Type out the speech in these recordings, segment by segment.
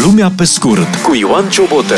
Lumea pe scurt cu Ioan Ciobotă.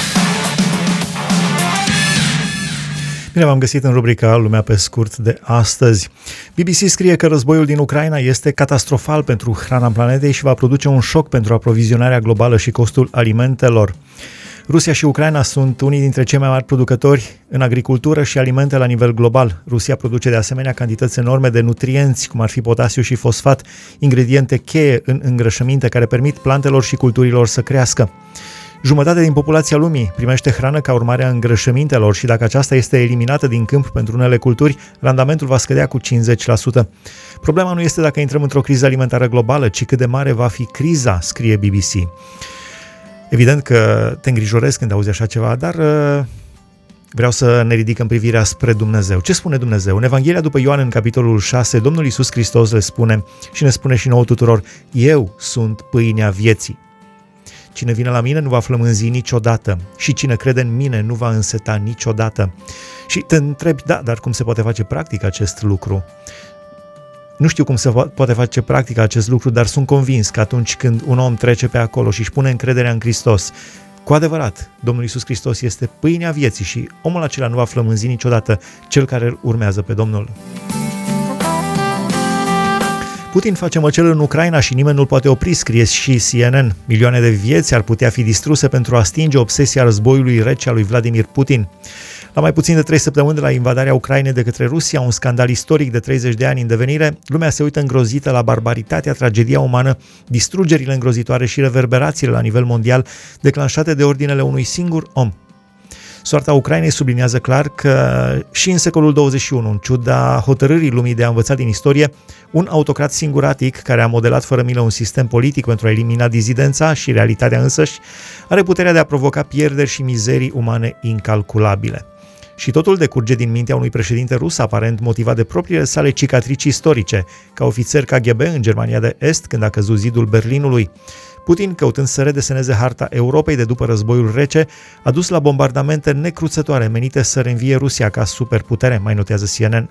Bine v-am găsit în rubrica Lumea pe scurt de astăzi. BBC scrie că războiul din Ucraina este catastrofal pentru hrana planetei și va produce un șoc pentru aprovizionarea globală și costul alimentelor. Rusia și Ucraina sunt unii dintre cei mai mari producători în agricultură și alimente la nivel global. Rusia produce de asemenea cantități enorme de nutrienți, cum ar fi potasiu și fosfat, ingrediente cheie în îngrășăminte care permit plantelor și culturilor să crească. Jumătate din populația lumii primește hrană ca urmare a îngrășămintelor și dacă aceasta este eliminată din câmp pentru unele culturi, randamentul va scădea cu 50%. Problema nu este dacă intrăm într-o criză alimentară globală, ci cât de mare va fi criza, scrie BBC. Evident că te îngrijorezi când auzi așa ceva, dar vreau să ne ridicăm privirea spre Dumnezeu. Ce spune Dumnezeu? În Evanghelia după Ioan, în capitolul 6, Domnul Iisus Hristos le spune și ne spune și nouă tuturor: Eu sunt pâinea vieții. Cine vine la mine nu va flămânzi niciodată și cine crede în mine nu va înseta niciodată. Și te întrebi, dar cum se poate face practic acest lucru? Nu știu cum se poate face practic acest lucru, dar sunt convins că atunci când un om trece pe acolo și își pune încrederea în Hristos, cu adevărat, Domnul Iisus Hristos este pâinea vieții și omul acela nu va flămânzi niciodată, cel care îl urmează pe Domnul. Putin face măcel în Ucraina și nimeni nu-l poate opri, scrie și CNN. Milioane de vieți ar putea fi distruse pentru a stinge obsesia războiului rece a lui Vladimir Putin. La mai puțin de 3 săptămâni de la invadarea Ucrainei de către Rusia, un scandal istoric de 30 de ani în devenire, lumea se uită îngrozită la barbaritatea, tragedia umană, distrugerile îngrozitoare și reverberațiile la nivel mondial declanșate de ordinele unui singur om. Soarta Ucrainei subliniază clar că și în secolul 21, în ciuda hotărârii lumii de a învăța din istorie, un autocrat singuratic care a modelat fără milă un sistem politic pentru a elimina dizidența și realitatea însăși, are puterea de a provoca pierderi și mizerii umane incalculabile. Și totul decurge din mintea unui președinte rus, aparent motivat de propriile sale cicatrici istorice, ca ofițer KGB în Germania de Est, când a căzut zidul Berlinului. Putin, căutând să redeseneze harta Europei de după războiul rece, a dus la bombardamente necruțătoare menite să reînvie Rusia ca superputere, mai notează CNN.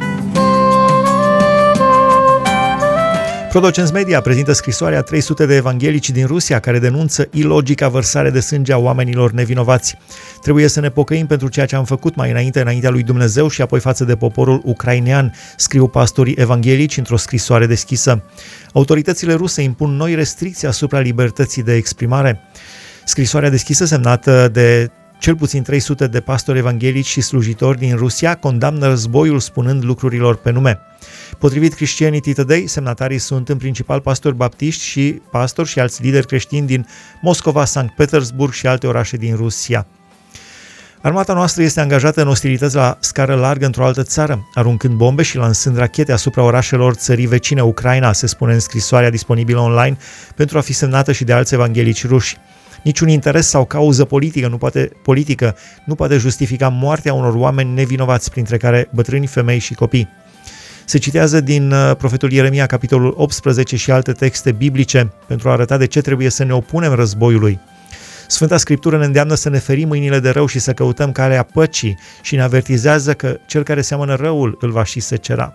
Prodocenți Media prezintă scrisoarea 300 de evanghelici din Rusia care denunță ilogica vărsare de sânge a oamenilor nevinovați. Trebuie să ne pocăim pentru ceea ce am făcut mai înaintea lui Dumnezeu și apoi față de poporul ucrainean, scriu pastorii evanghelici într-o scrisoare deschisă. Autoritățile ruse impun noi restricții asupra libertății de exprimare. Scrisoarea deschisă, semnată de cel puțin 300 de pastori evanghelici și slujitori din Rusia, condamnă războiul spunând lucrurilor pe nume. Potrivit Christianity Today, semnatarii sunt în principal pastori baptiști și pastori și alți lideri creștini din Moscova, Sankt Petersburg și alte orașe din Rusia. Armata noastră este angajată în ostilități la scară largă într-o altă țară, aruncând bombe și lansând rachete asupra orașelor țării vecine Ucraina, se spune în scrisoarea disponibilă online pentru a fi semnată și de alți evanghelici ruși. Niciun interes sau cauză politică nu poate justifica moartea unor oameni nevinovați, printre care bătrâni, femei și copii. Se citează din profetul Ieremia, capitolul 18 și alte texte biblice pentru a arăta de ce trebuie să ne opunem războiului. Sfânta Scriptură ne îndeamnă să ne ferim mâinile de rău și să căutăm calea păcii și ne avertizează că cel care seamănă răul îl va și secera.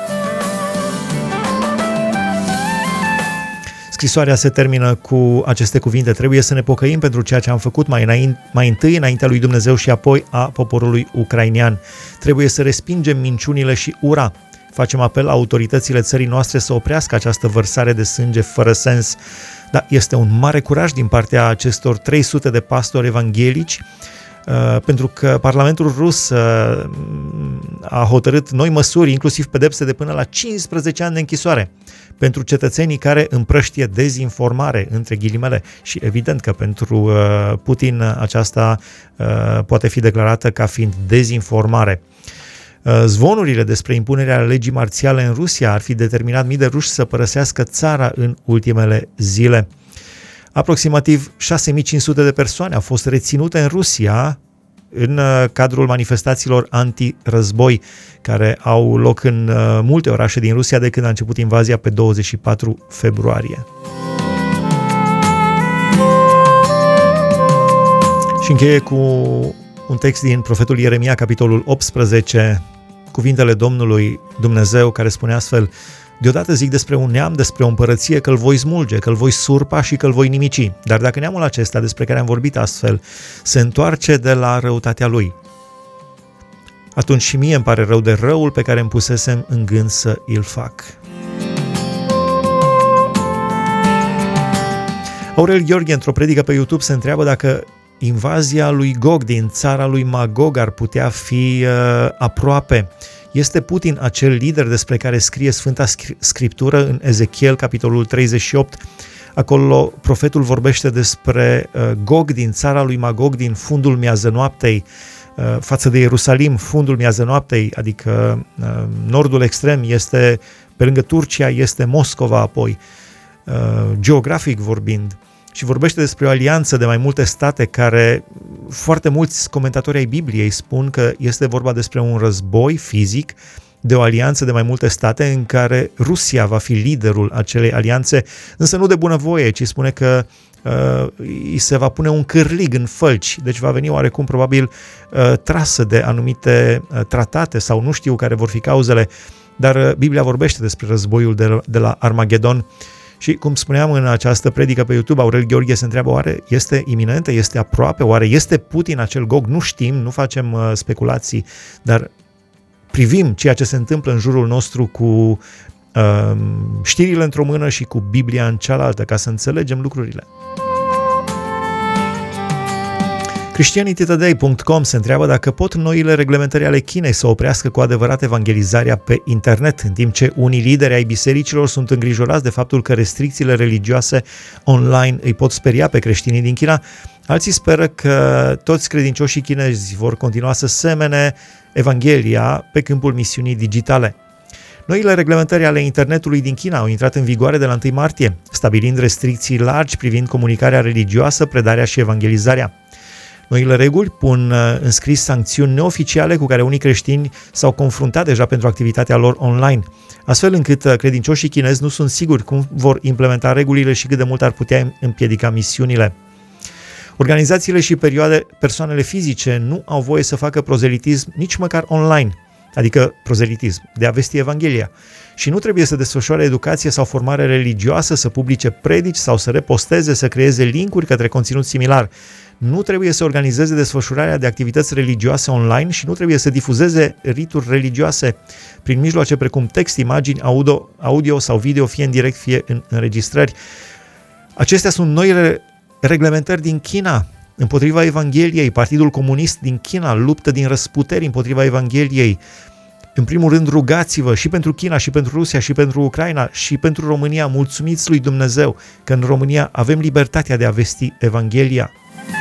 Scrisoarea se termină cu aceste cuvinte: trebuie să ne pocăim pentru ceea ce am făcut mai întâi înaintea lui Dumnezeu și apoi a poporului ucrainean. Trebuie să respingem minciunile și ura. Facem apel la autoritățile țării noastre să oprească această vărsare de sânge fără sens. Dar este un mare curaj din partea acestor 300 de pastori evanghelici, pentru că Parlamentul rus a hotărât noi măsuri, inclusiv pedepse de până la 15 ani de închisoare pentru cetățenii care împrăștie dezinformare, între ghilimele, și evident că pentru Putin aceasta poate fi declarată ca fiind dezinformare. Zvonurile despre impunerea legii marțiale în Rusia ar fi determinat mii de ruși să părăsească țara în ultimele zile. Aproximativ 6500 de persoane au fost reținute în Rusia în cadrul manifestațiilor anti-război care au loc în multe orașe din Rusia de când a început invazia pe 24 februarie. Și încheie cu un text din profetul Ieremia, capitolul 18, cuvintele Domnului Dumnezeu, care spune astfel: Deodată zic despre un neam, despre o împărăție, că îl voi smulge, că îl voi surpa și că îl voi nimici. Dar dacă neamul acesta, despre care am vorbit astfel, se întoarce de la răutatea lui, atunci și mie îmi pare rău de răul pe care îmi pusesem în gând să îl fac. Aurel Gheorghe, într-o predică pe YouTube, se întreabă dacă invazia lui Gog din țara lui Magog ar putea fi aproape. Este Putin acel lider despre care scrie Sfânta Scriptură în Ezechiel, capitolul 38. Acolo profetul vorbește despre Gog din țara lui Magog, din fundul miazănoaptei, față de Ierusalim, fundul miazănoaptei, adică nordul extrem, este pe lângă Turcia, este Moscova apoi, geografic vorbind. Și vorbește despre o alianță de mai multe state care foarte mulți comentatori ai Bibliei spun că este vorba despre un război fizic, de o alianță de mai multe state în care Rusia va fi liderul acelei alianțe, însă nu de bunăvoie, ci spune că îi se va pune un cârlig în fălci, deci va veni oarecum probabil trasă de anumite tratate sau nu știu care vor fi cauzele, dar Biblia vorbește despre războiul de la Armagedon. Și cum spuneam în această predică pe YouTube, Aurel Gheorghe se întreabă, oare este iminentă, este aproape, oare este Putin acel Gog? Nu știm, nu facem speculații, dar privim ceea ce se întâmplă în jurul nostru cu știrile într-o mână și cu Biblia în cealaltă, ca să înțelegem lucrurile. ChristianityToday.com se întreabă dacă pot noile reglementări ale Chinei să oprească cu adevărat evangelizarea pe internet, în timp ce unii lideri ai bisericilor sunt îngrijorați de faptul că restricțiile religioase online îi pot speria pe creștinii din China. Alții speră că toți credincioșii chinezi vor continua să semene Evanghelia pe câmpul misiunii digitale. Noile reglementări ale internetului din China au intrat în vigoare de la 1 martie, stabilind restricții largi privind comunicarea religioasă, predarea și evangelizarea. Noile reguli pun în scris sancțiuni neoficiale cu care unii creștini s-au confruntat deja pentru activitatea lor online, astfel încât credincioșii chinezi nu sunt siguri cum vor implementa regulile și cât de mult ar putea împiedica misiunile. Organizațiile și persoanele fizice nu au voie să facă prozelitism nici măcar online, adică prozelitism, de a vesti Evanghelia. Și nu trebuie să desfășoare educație sau formare religioasă, să publice predici sau să reposteze, să creeze linkuri către conținut similar. Nu trebuie să organizeze desfășurarea de activități religioase online și nu trebuie să difuzeze rituri religioase prin mijloace precum text, imagini, audio sau video, fie în direct, fie în înregistrări. Acestea sunt noile reglementări din China împotriva Evangheliei. Partidul Comunist din China luptă din răsputeri împotriva Evangheliei. În primul rând, rugați-vă și pentru China, și pentru Rusia, și pentru Ucraina, și pentru România. Mulțumiți lui Dumnezeu că în România avem libertatea de a vesti Evanghelia.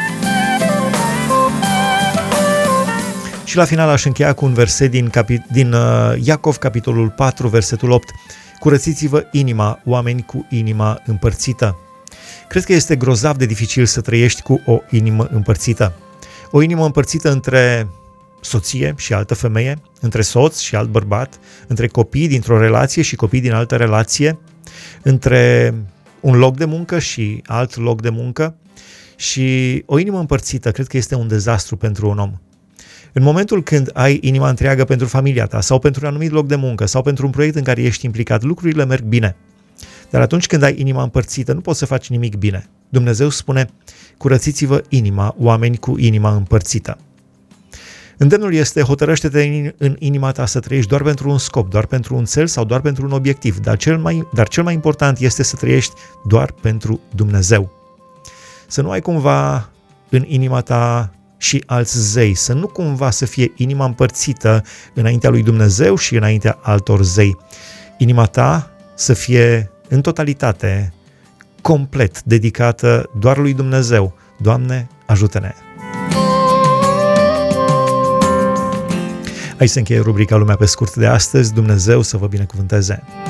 Și la final aș încheia cu un verset din Iacov, capitolul 4, versetul 8. Curățiți-vă inima, oameni cu inima împărțită. Cred că este grozav de dificil să trăiești cu o inimă împărțită. O inimă împărțită între soție și altă femeie, între soț și alt bărbat, între copii dintr-o relație și copii din altă relație, între un loc de muncă și alt loc de muncă. Și o inimă împărțită cred că este un dezastru pentru un om. În momentul când ai inima întreagă pentru familia ta sau pentru un anumit loc de muncă sau pentru un proiect în care ești implicat, lucrurile merg bine. Dar atunci când ai inima împărțită, nu poți să faci nimic bine. Dumnezeu spune, curățiți-vă inima, oameni cu inima împărțită. Îndemnul este, hotărăște-te în inima ta să trăiești doar pentru un scop, doar pentru un cel sau doar pentru un obiectiv, dar cel mai important este să trăiești doar pentru Dumnezeu. Să nu ai cumva în inima ta și alți zei, să nu cumva să fie inima împărțită înaintea lui Dumnezeu și înaintea altor zei. Inima ta să fie în totalitate, complet dedicată doar lui Dumnezeu. Doamne, ajută-ne! Aici se încheie rubrica Lumea pe scurt de astăzi. Dumnezeu să vă binecuvânteze!